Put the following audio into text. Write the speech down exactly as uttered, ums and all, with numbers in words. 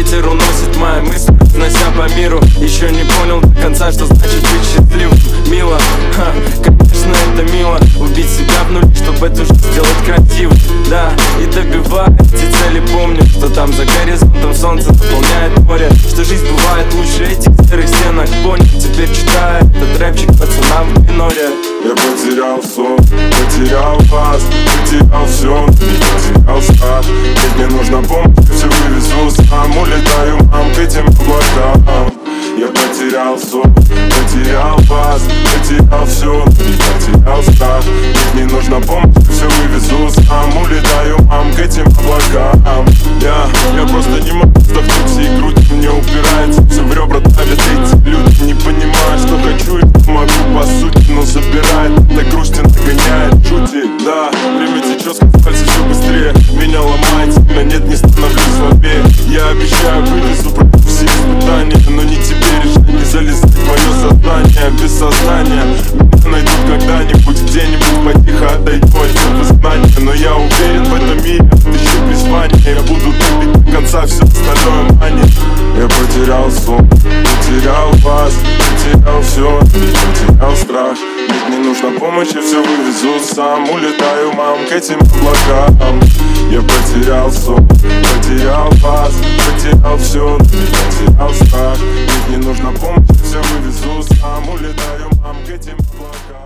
ветер уносит мои мысли, разнося по миру. Еще не понял до конца, что значит быть счастливым. Мило, ха, конечно это мило. Убить себя в нуле, чтобы эту жизнь сделать красиво. Да, и добивая эти цели, помню, что там за горизонтом солнце заполняет море. Что жизнь бывает лучше этих серых стенок. Понял, теперь читаю этот рэпчик пацанам в миноре. Я потерял сон, потерял вас, потерял все, потерял страх. Ведь мне нужна помощь, все вывезу сам. Улетаю, мам, к этим облакам. Я потерял сон, потерял вас, потерял все, потерял страх. Ведь мне нужна помощь, все вывезу сам. Улетаю, мам, к этим облакам. Я, я просто не могу вздохнуть, и грудь мне упирается, все в ребра давят эти люди. Не понимают, что хочу и могу по сути, но забирает эта грусть и нагоняет чути. Да, время течет, с пальцев все быстрее. Меня ломает сильно, нет, не становлюсь слабее. Я обещаю, вылезу, пройду все испытания, но не тебе решать, не залезать в мое сознание. Без сознания меня найдут когда-нибудь, где-нибудь потихо отойду от сознания. Но я уверен, в этом мире еще призвание. Я буду топить до конца, все остальное манит. Я потерял сон, потерял вас, потерял все, потерял страх. Ведь мне нужна помощь, я все вывезу сам. Улетаю, мам, к этим облакам. Я потерял сон, потерял вас, потерял все, потерял страх. Ведь мне нужна помощь, я все вывезу сам. Улетаю, мам, к этим облакам.